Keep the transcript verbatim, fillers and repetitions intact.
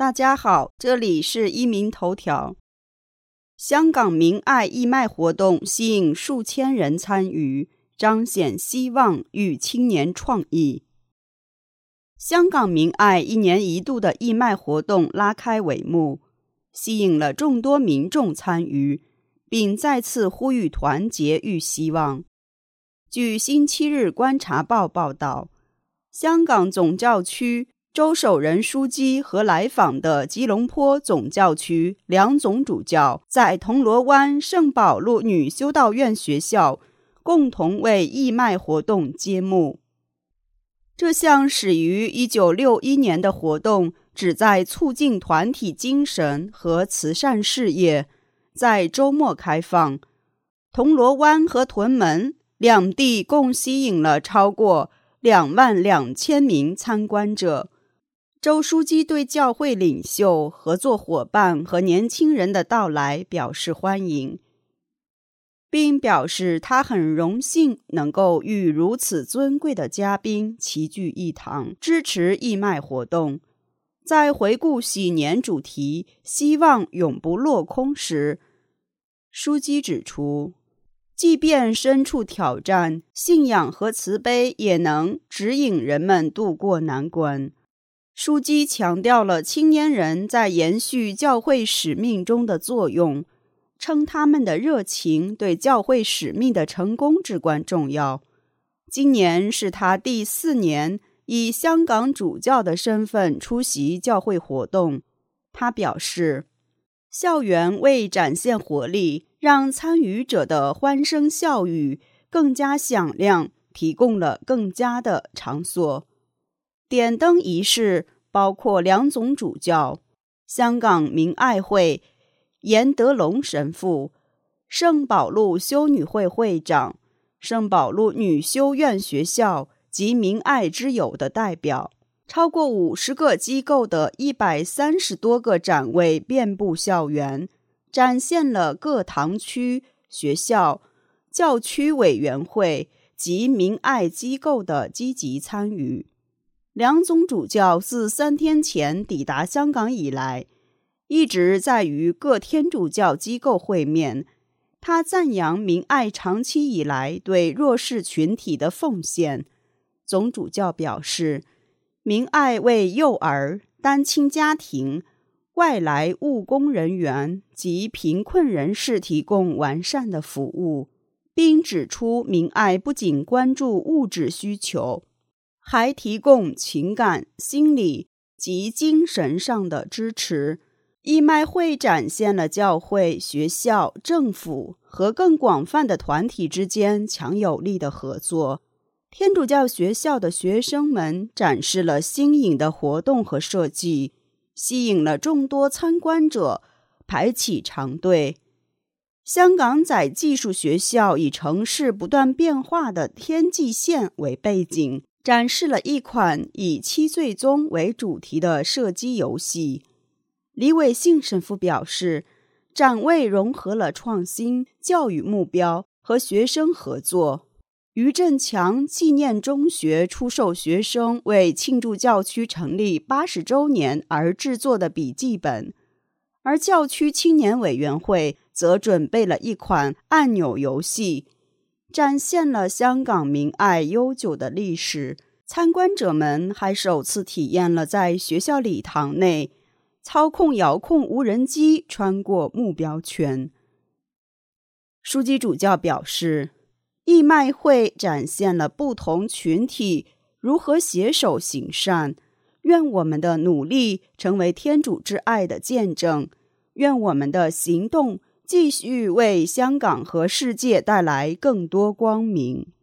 大家好，这里是一鸣头条。香港明爱义卖活动吸引数千人参与，彰显希望与青年创意。香港明爱一年一度的义卖活动拉开帷幕，吸引了众多民众参与，并再次呼吁团结与希望。据星期日观察报报道，香港总教区周守仁书记和来访的吉隆坡总教区梁总主教在铜锣湾圣保禄女修道院学校共同为义卖活动揭幕。这项始于一九六一年的活动旨在促进团体精神和慈善事业，在周末开放。铜锣湾和屯门两地共吸引了超过两万两千名参观者。周书记对教会领袖、合作伙伴和年轻人的到来表示欢迎，并表示他很荣幸能够与如此尊贵的嘉宾齐聚一堂，支持义卖活动。在回顾喜年主题“希望永不落空”时，书记指出，即便身处挑战，信仰和慈悲也能指引人们渡过难关。书记强调了青年人在延续教会使命中的作用，称他们的热情对教会使命的成功至关重要。今年是他第四年以香港主教的身份出席教会活动。他表示，校园为展现活力，让参与者的欢声笑语更加响亮，提供了更佳的场所。点灯仪式包括梁总主教、香港明爱会严德龙神父、圣保禄修女会会长、圣保禄女修院学校及明爱之友的代表，超过五十个机构的一百三十多个展位遍布校园，展现了各堂区、学校、教区委员会及明爱机构的积极参与。梁总主教自三天前抵达香港以来，一直在与各天主教机构会面。他赞扬明爱长期以来对弱势群体的奉献。总主教表示，明爱为幼儿、单亲家庭、外来务工人员及贫困人士提供完善的服务，并指出明爱不仅关注物质需求，还提供情感、心理及精神上的支持。义卖会展现了教会、学校、政府和更广泛的团体之间强有力的合作。天主教学校的学生们展示了新颖的活动和设计，吸引了众多参观者排起长队。香港仔技术学校以城市不断变化的天际线为背景，展示了一款以七罪宗为主题的射击游戏。李伟信神父表示，展位融合了创新、教育目标和学生合作。余振强纪念中学出售学生为庆祝教区成立八十周年而制作的笔记本，而教区青年委员会则准备了一款按钮游戏，展现了香港明爱悠久的历史。参观者们还首次体验了在学校礼堂内操控遥控无人机穿过目标圈。书记主教表示，义卖会展现了不同群体如何携手行善，愿我们的努力成为天主之爱的见证，愿我们的行动继续为香港和世界带来更多光明。